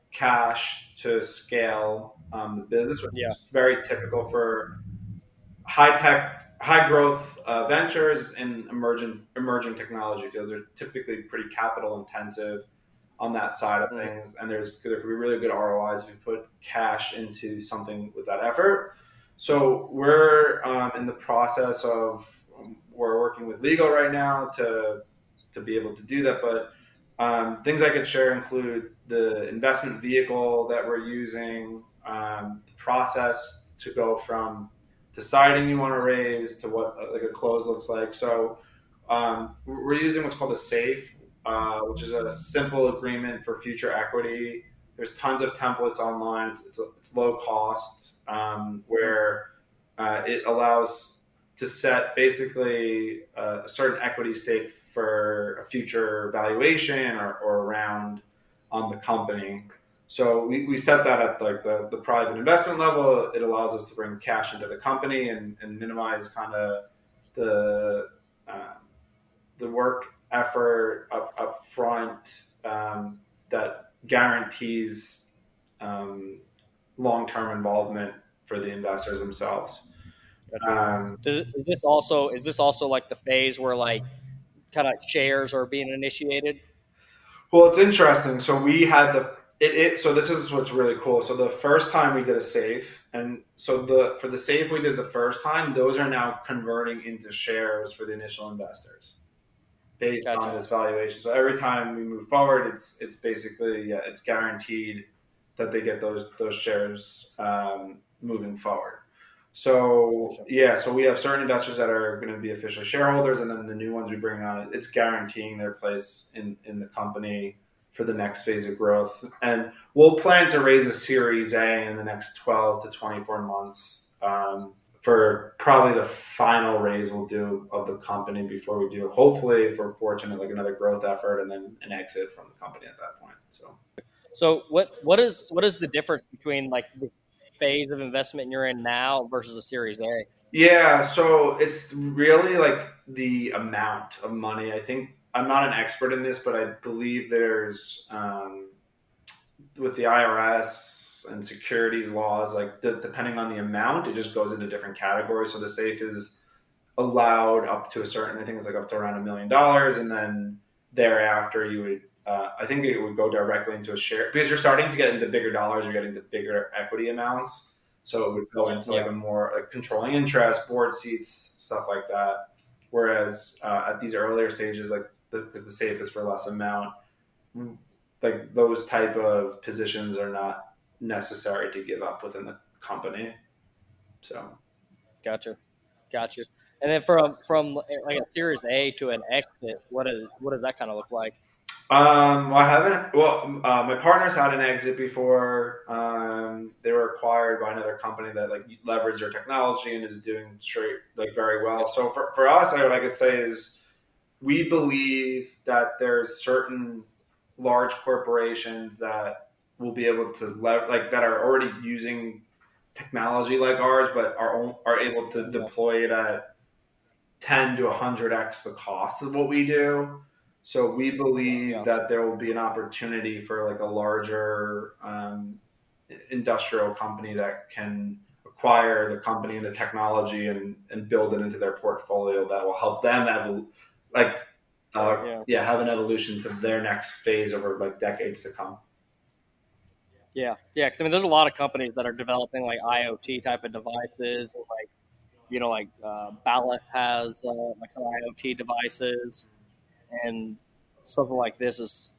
[SPEAKER 2] cash to scale um, the business, which
[SPEAKER 1] Yeah.
[SPEAKER 2] is very typical for high tech, high growth uh, ventures in emerging emerging technology fields. Are typically pretty capital intensive on that side of
[SPEAKER 1] Mm.
[SPEAKER 2] things, and there's there could be really good R O Is if you put cash into something with that effort. So we're um, in the process of um, we're working with legal right now to to be able to do that, but um, things I could share include the investment vehicle that we're using, um, the process to go from deciding you want to raise to what uh, like a close looks like. So um, we're using what's called a SAFE, uh, which is a simple agreement for future equity. There's tons of templates online. It's, it's, it's low cost, um, where uh, it allows to set basically uh, a certain equity stake for a future valuation or, or round on the company. So we, we set that at like the, the private investment level. It allows us to bring cash into the company and, and minimize kind of the uh, the work effort up, up front um, that guarantees um, long-term involvement for the investors themselves. Um,
[SPEAKER 1] Does it, is this also is this also like the phase where like kind of shares are being initiated?
[SPEAKER 2] well, it's interesting. So we had the it, it. So this is what's really cool. So the first time we did a safe, and so the for the safe we did the first time, those are now converting into shares for the initial investors based
[SPEAKER 1] Gotcha.
[SPEAKER 2] on this valuation. So every time we move forward, it's it's basically yeah, it's guaranteed that they get those those shares um, moving forward. So yeah, so we have certain investors that are going to be official shareholders, and then the new ones we bring on, it's guaranteeing their place in in the company for the next phase of growth. And we'll plan to raise a Series A in the next twelve to twenty-four months. Um, for probably the final raise we'll do of the company before we do, hopefully, if we're fortunate, like another growth effort and then an exit from the company at that point. So,
[SPEAKER 1] So what what is what is the difference between like the phase of investment you're in now versus a Series A?
[SPEAKER 2] yeah, so it's really like the amount of money. I think I'm not an expert in this, but I believe there's um, with the I R S and securities laws, like the, depending on the amount, it just goes into different categories. So the safe is allowed up to a certain, I think it's like up to around a million dollars, and then thereafter you would, uh, I think it would go directly into a share because you're starting to get into bigger dollars, you're getting to bigger equity amounts. So it would go into like
[SPEAKER 1] Yeah.
[SPEAKER 2] a more like controlling interest, board seats, stuff like that. Whereas uh, at these earlier stages, like because the, the safe is for less amount, like those type of positions are not necessary to give up within the company. So
[SPEAKER 1] Gotcha, gotcha. And then from from like a Series A to an exit, what is what does that kind of look like?
[SPEAKER 2] Um, well, I haven't. Well, uh, my partners had an exit before. Um, they were acquired by another company that like leveraged their technology and is doing straight like very well. So for, for us, I, what I could say is we believe that there's certain large corporations that will be able to lev- like that are already using technology like ours, but are are able to deploy it at ten to one hundred x the cost of what we do. So we believe
[SPEAKER 1] Yeah.
[SPEAKER 2] that there will be an opportunity for like a larger um, industrial company that can acquire the company and the technology and, and build it into their portfolio that will help them evol- like uh,
[SPEAKER 1] Yeah.
[SPEAKER 2] yeah have an evolution to their next phase over like decades to come.
[SPEAKER 1] Yeah, yeah. Because I mean, there's a lot of companies that are developing like IoT type of devices, and like you know, like uh, Ballot has uh, like some IoT devices, and something like this is,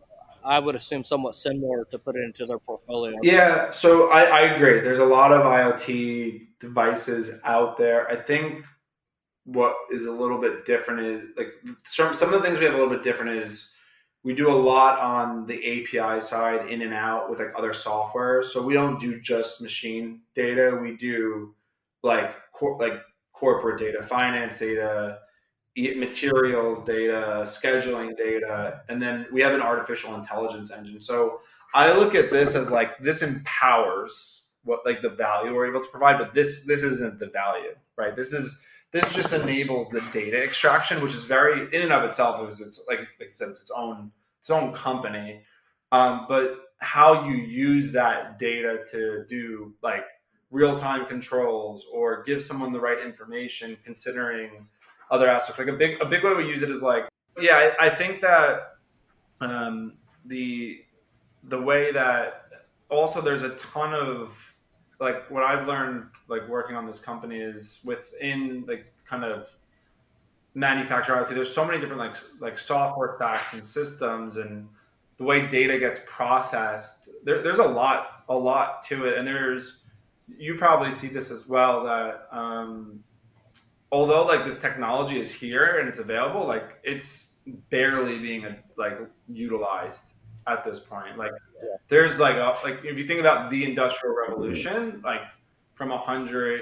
[SPEAKER 1] I would assume, somewhat similar to put it into their portfolio.
[SPEAKER 2] Yeah, so I, I agree. There's a lot of IoT devices out there. I think what is a little bit different is like some some of the things we have a little bit different is we do a lot on the A P I side in and out with like other software. So we don't do just machine data. We do like cor- like corporate data, finance data, e- materials data, scheduling data, and then we have an artificial intelligence engine. So I look at this as like this empowers what like the value we're able to provide, but this this isn't the value, right? This is this just enables the data extraction, which is very in and of itself is it's like like I said, it's its own its own company. Um, but how you use that data to do like real time controls or give someone the right information, considering other aspects. Like a big a big way we use it is like yeah, I, I think that um, the the way that also there's a ton of like what I've learned like working on this company is within like kind of manufacturer IoT. There's so many different like like software stacks and systems and the way data gets processed. There, there's a lot a lot to it, and there's you probably see this as well that um, although like this technology is here and it's available, like it's barely being like utilized at this point. Like
[SPEAKER 1] Yeah.
[SPEAKER 2] there's like a, like if you think about the industrial revolution, like from a hundred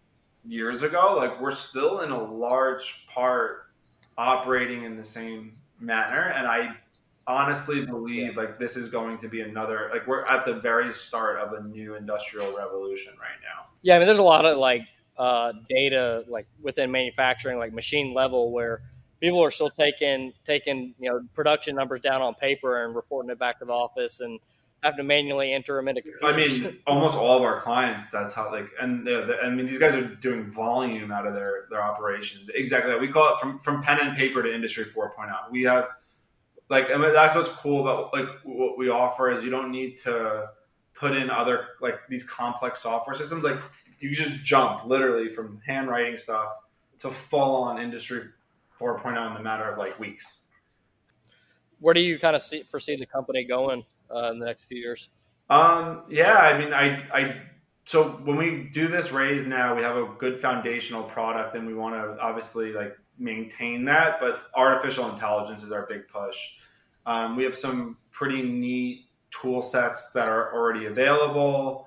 [SPEAKER 2] years ago, like we're still in a large part operating in the same manner. And I honestly believe like this is going to be another like we're at the very start of a new industrial revolution right now.
[SPEAKER 1] Yeah, I mean, there's a lot of like uh, data like within manufacturing, like machine level, where people are still taking taking you know production numbers down on paper and reporting it back to the office and having to manually enter them into computers.
[SPEAKER 2] I mean, almost all of our clients. That's how like, and the, the, I mean, these guys are doing volume out of their their operations. Exactly, that. We call it from from pen and paper to Industry four point oh. We have like, I mean, that's what's cool about like what we offer is you don't need to put in other like these complex software systems. Like you just jump literally from handwriting stuff to full on Industry four point oh in the matter of like weeks.
[SPEAKER 1] Where do you kind of see foresee the company going uh, in the next few years?
[SPEAKER 2] Um, yeah, I mean, I, I, so when we do this raise now, we have a good foundational product and we want to obviously like maintain that, but artificial intelligence is our big push. Um, we have some pretty neat tool sets that are already available.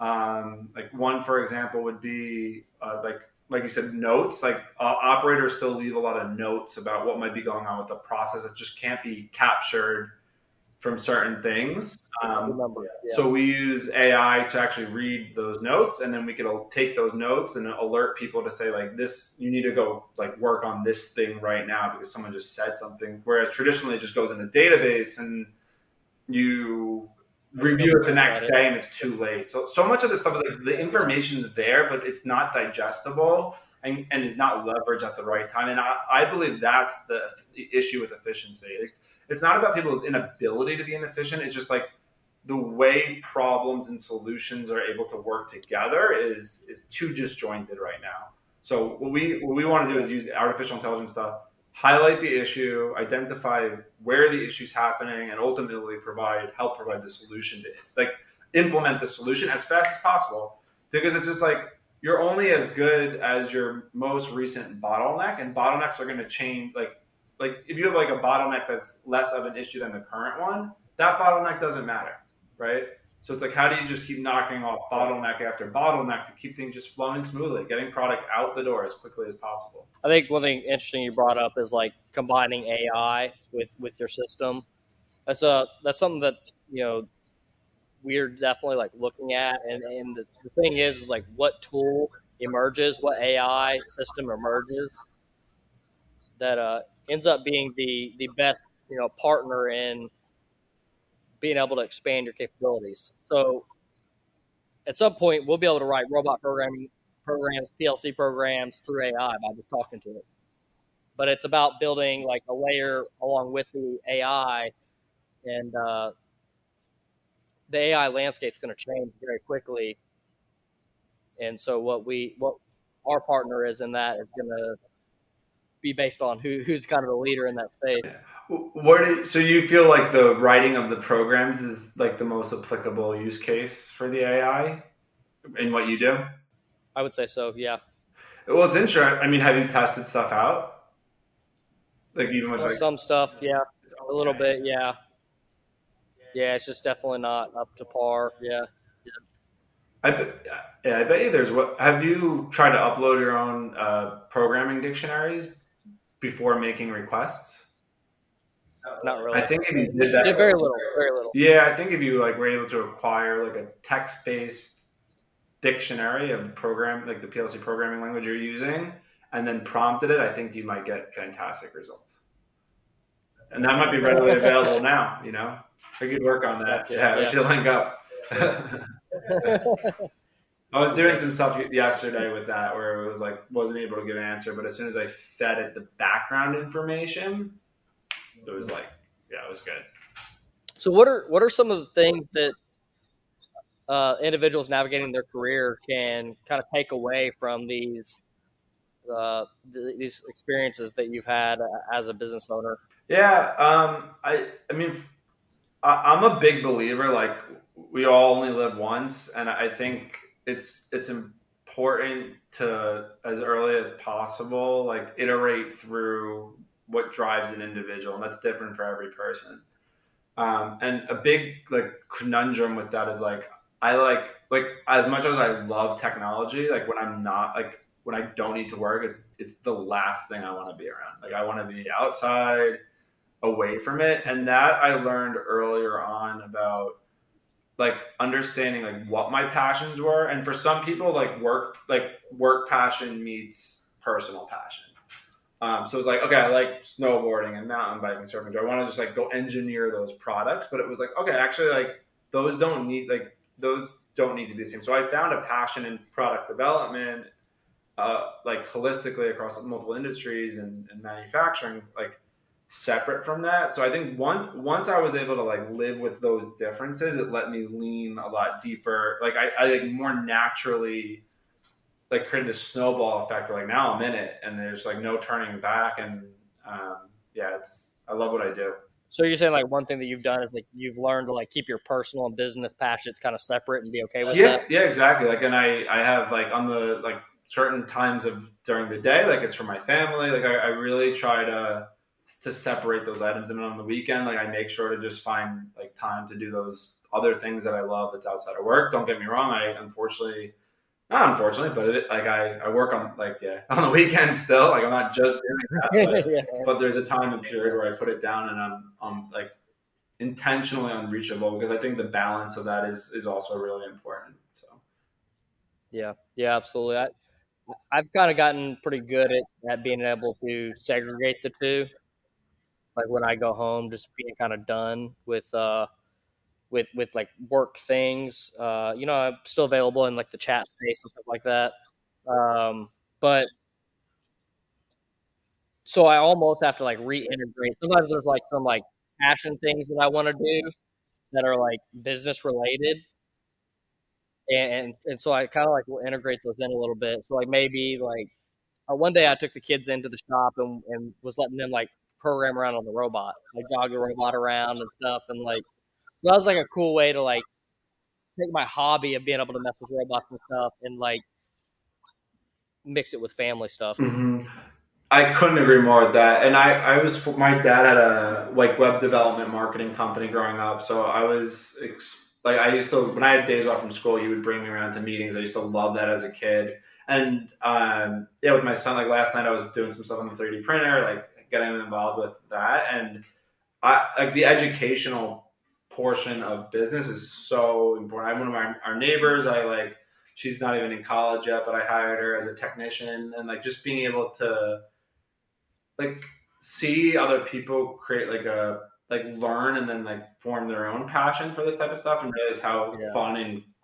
[SPEAKER 2] Um, like one, for example, would be uh, like, like you said, notes. Like uh, operators still leave a lot of notes about what might be going on with the process that just can't be captured from certain things. Um,
[SPEAKER 1] Remember, yeah.
[SPEAKER 2] So we use A I to actually read those notes, and then we could take those notes and alert people to say like this, you need to go like work on this thing right now because someone just said something. Whereas traditionally it just goes in a database and you review it the next day and it's too late. So so much of this stuff is like the information's there, but it's not digestible and, and is not leveraged at the right time. And I, I believe that's the, the issue with efficiency. It's, it's not about people's inability to be inefficient. It's just like the way problems and solutions are able to work together is is too disjointed right now. So what we what we want to do is use artificial intelligence to highlight the issue, identify where the issue's happening, and ultimately provide help provide the solution to like implement the solution as fast as possible. Because it's just like you're only as good as your most recent bottleneck, and bottlenecks are going to change. Like like if you have like a bottleneck that's less of an issue than the current one, that bottleneck doesn't matter, right? So it's like, how do you just keep knocking off bottleneck after bottleneck to keep things just flowing smoothly, getting product out the door as quickly as possible?
[SPEAKER 1] I think one thing interesting you brought up is like combining A I with, with your system. That's a that's something that you know we're definitely like looking at, and, and the, the thing is is like what tool emerges, what A I system emerges that uh, ends up being the the best you know partner in being able to expand your capabilities. So at some point we'll be able to write robot programming programs, P L C programs through A I by just talking to it. But it's about building like a layer along with the A I, and uh, the A I landscape is going to change very quickly. And so what we what our partner is in that is going to be based on who who's kind of the leader in that space.
[SPEAKER 2] What do, so you feel like the writing of the programs is like the most applicable use case for the A I in what you do?
[SPEAKER 1] I would say so, yeah.
[SPEAKER 2] Well, it's interesting. I mean, have you tested stuff out? Like even with like,
[SPEAKER 1] some stuff, yeah, a little bit, yeah, yeah. It's just definitely not up to par, yeah.
[SPEAKER 2] I bet, yeah, I bet you there's what. Have you tried to upload your own uh, programming dictionaries before making requests?
[SPEAKER 1] Not really.
[SPEAKER 2] I think if you did that,
[SPEAKER 1] did very little, very little.
[SPEAKER 2] Yeah, I think if you like were able to acquire like a text-based dictionary of the program, like the P L C programming language you're using, and then prompted it, I think you might get fantastic results. And that might be readily available now. You know, we could work on that.
[SPEAKER 1] Okay,
[SPEAKER 2] yeah, we
[SPEAKER 1] yeah.
[SPEAKER 2] should link up. I was doing some stuff yesterday with that where it was like wasn't able to give an answer, but as soon as I fed it the background information, it was like, yeah, it was good.
[SPEAKER 1] So what are what are some of the things that uh, individuals navigating their career can kind of take away from these uh, th- these experiences that you've had as a business owner?
[SPEAKER 2] Yeah, um, I I mean, I, I'm a big believer. Like we all only live once, and I think it's it's important to as early as possible, like iterate through what drives an individual, and that's different for every person. Um, and a big like conundrum with that is like I like like as much as I love technology, like when I'm not like when I don't need to work, it's it's the last thing I want to be around. Like I want to be outside, away from it, and that I learned earlier on about like understanding like what my passions were, and for some people like work like work passion meets personal passion. Um, so it's like, okay, I like snowboarding and mountain biking, surfing. Do I want to just like go engineer those products? But it was like, okay, actually, like those don't need like those don't need to be the same. So I found a passion in product development, uh, like holistically across multiple industries and, and manufacturing, like separate from that. So I think once once I was able to like live with those differences, it let me lean a lot deeper. Like I, I like more naturally like created this snowball effect where like now I'm in it and there's like no turning back. And um, yeah, it's, I love what I do.
[SPEAKER 1] So you're saying like one thing that you've done is like you've learned to like keep your personal and business passions kind of separate and be okay with
[SPEAKER 2] yeah,
[SPEAKER 1] that?
[SPEAKER 2] Yeah, exactly. Like, and I, I have like on the, like certain times of during the day, like it's for my family. Like I, I really try to, to separate those items. And on the weekend, like I make sure to just find like time to do those other things that I love that's outside of work. Don't get me wrong. I unfortunately, Not unfortunately, but it, like I, I work on like yeah on the weekends still. Like I'm not just doing that, but,
[SPEAKER 1] yeah.
[SPEAKER 2] but there's a time and period where I put it down and I'm I'm like intentionally unreachable because I think the balance of that is is also really important. So
[SPEAKER 1] yeah, yeah, absolutely. I, I've kind of gotten pretty good at, at being able to segregate the two. Like when I go home, just being kind of done with uh with with like work things. Uh, you know, I'm still available in like the chat space and stuff like that. Um, but so I almost have to like reintegrate. Sometimes there's like some like passion things that I want to do that are like business related, and and so I kind of like will integrate those in a little bit. So like maybe like uh, one day I took the kids into the shop and and was letting them like program around on the robot, like jog the robot around and stuff, and like so that was like a cool way to like take my hobby of being able to mess with robots and stuff and like mix it with family stuff.
[SPEAKER 2] mm-hmm. I couldn't agree more with that. And I, I was, my dad had a like web development marketing company growing up. So I was like, I used to, when I had days off from school, he would bring me around to meetings. I used to love that as a kid. And um, yeah, with my son, like last night I was doing some stuff on the three D printer, like getting involved with that. And I like the educational portion of business is so important. I have one of my, our neighbors, I like, she's not even in college yet, but I hired her as a technician, and like just being able to like see other people create like a like learn and then like form their own passion for this type of stuff and realize how
[SPEAKER 1] Yeah.
[SPEAKER 2] fun and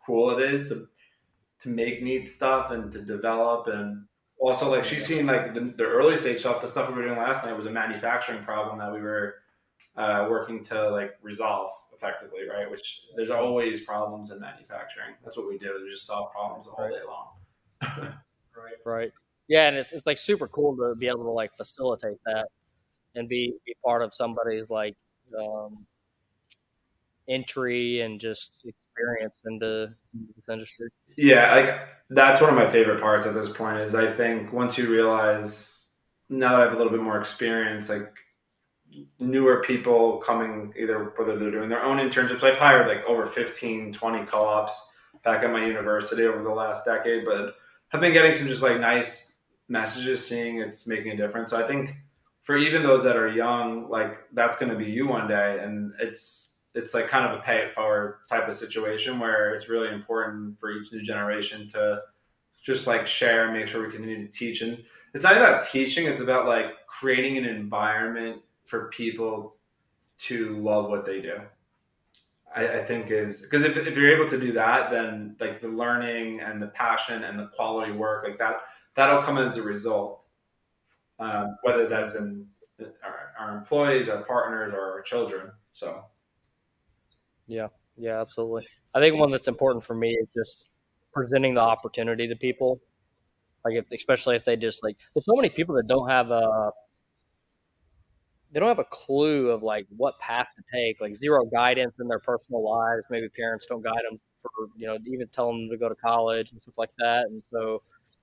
[SPEAKER 2] cool it is to to make neat stuff and to develop. And also, like, she's seen like the, the early stage stuff. The stuff we were doing last night was a manufacturing problem that we were uh, working to like resolve effectively, right? Which there's always problems in manufacturing. That's what we do. We just solve problems all day long.
[SPEAKER 1] Right. Right. Yeah, and it's it's like super cool to be able to like facilitate that and be, be part of somebody's like um, entry and just experience into this industry.
[SPEAKER 2] Yeah, like that's one of my favorite parts at this point is I think once you realize now that I have a little bit more experience, like newer people coming either whether they're doing their own internships. I've hired like over fifteen, twenty co-ops back at my university over the last decade, but have been getting some just like nice messages seeing it's making a difference. So I think for even those that are young, like that's going to be you one day. And it's, it's like kind of a pay it forward type of situation where it's really important for each new generation to just like share and make sure we continue to teach. And it's not about teaching. It's about like creating an environment for people to love what they do. I, I think is because if, if you're able to do that, then like the learning and the passion and the quality work, like that, that'll come as a result. Um, whether that's in our, our employees, our partners, or our children. So,
[SPEAKER 1] yeah, yeah, absolutely. I think one that's important for me is just presenting the opportunity to people. Like, if, especially if they just like, there's so many people that don't have a, they don't have a clue of like what path to take, like zero guidance in their personal lives. Maybe parents don't guide them for, you know, even tell them to go to college and stuff like that. And so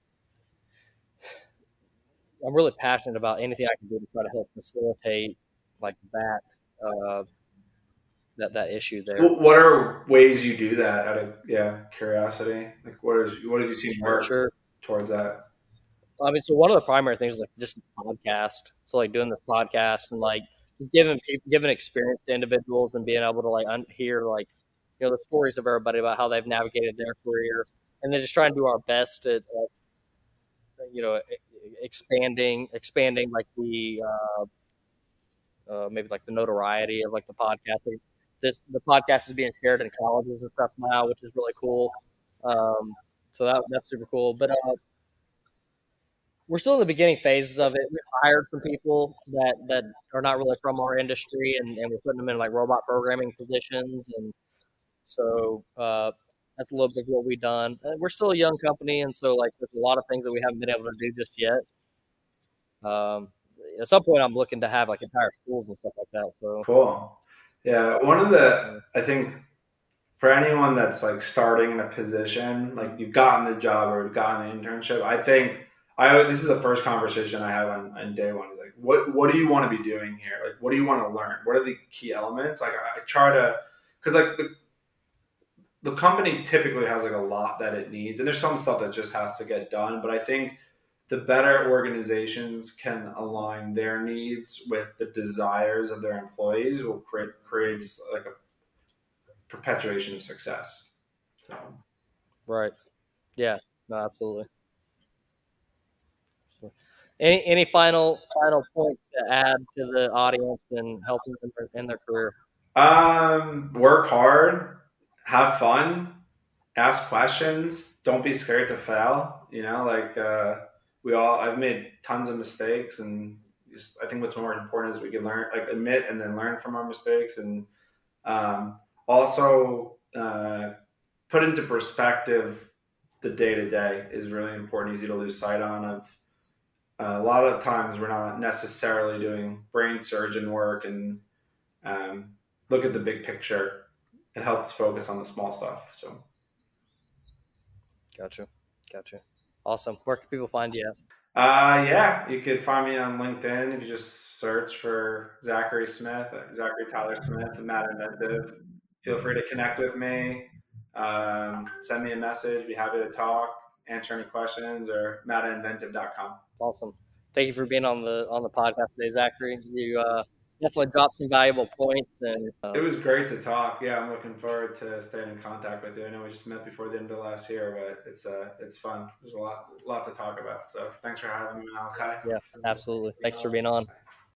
[SPEAKER 1] I'm really passionate about anything I can do to try to help facilitate like that, uh, that, that issue there.
[SPEAKER 2] What are ways you do that out of, yeah, curiosity? Like what is, what have you seen work
[SPEAKER 1] Sure.
[SPEAKER 2] towards that?
[SPEAKER 1] I mean, so one of the primary things is like just this podcast. So like doing this podcast and like just giving people, giving experience to individuals and being able to like un- hear like, you know, the stories of everybody about how they've navigated their career, and then just trying to do our best at, at you know, expanding, expanding like the, uh, uh, maybe like the notoriety of like the podcast. Like this, the podcast is being shared in colleges and stuff now, which is really cool. Um, so that, that's super cool. But, uh, we're still in the beginning phases of it. We've hired some people that, that are not really from our industry, and, and we're putting them in like robot programming positions. And so uh, that's a little bit of what we've done. Uh, We're still a young company, and so like there's a lot of things that we haven't been able to do just yet. Um, at some point, I'm looking to have like entire schools and stuff like that. So
[SPEAKER 2] Cool. Yeah. One of the, I think for anyone that's like starting in a position, like you've gotten the job or you've gotten an internship, I think I, this is the first conversation I have on, on day one. Is like, what, what do you want to be doing here? Like, what do you want to learn? What are the key elements? Like I, I try to, cause like the, the company typically has like a lot that it needs, and there's some stuff that just has to get done. But I think the better organizations can align their needs with the desires of their employees will create creates like a perpetuation of success. So,
[SPEAKER 1] right, yeah, no, absolutely. So, any any final final points to add to the audience and helping them in their career?
[SPEAKER 2] um, work hard, have fun, ask questions, don't be scared to fail. You know, like uh, we all, I've made tons of mistakes, and just, I think what's more important is we can learn, like admit and then learn from our mistakes, and um, also uh, put into perspective the day to day is really important, easy to lose sight on. Of uh, a lot of times we're not necessarily doing brain surgeon work, and um, look at the big picture. It helps focus on the small stuff. So.
[SPEAKER 1] Gotcha, gotcha. Awesome. Where can people find you at?
[SPEAKER 2] Uh, yeah, you could find me on LinkedIn if you just search for Zachary Smith, uh, Zachary Tyler Smith, and Mad Inventive. Feel free to connect with me. Um, send me a message. Be happy to talk, answer any questions, or matt inventive dot com.
[SPEAKER 1] Awesome. Thank you for being on the on the podcast today, Zachary. You uh, definitely dropped some valuable points, and uh,
[SPEAKER 2] It was great to talk. Yeah, I'm looking forward to staying in contact with you. I know we just met before the end of last year, but it's uh, it's fun. There's a lot, lot to talk about. So thanks for having me, Malachi.
[SPEAKER 1] yeah, absolutely. Thanks for being on.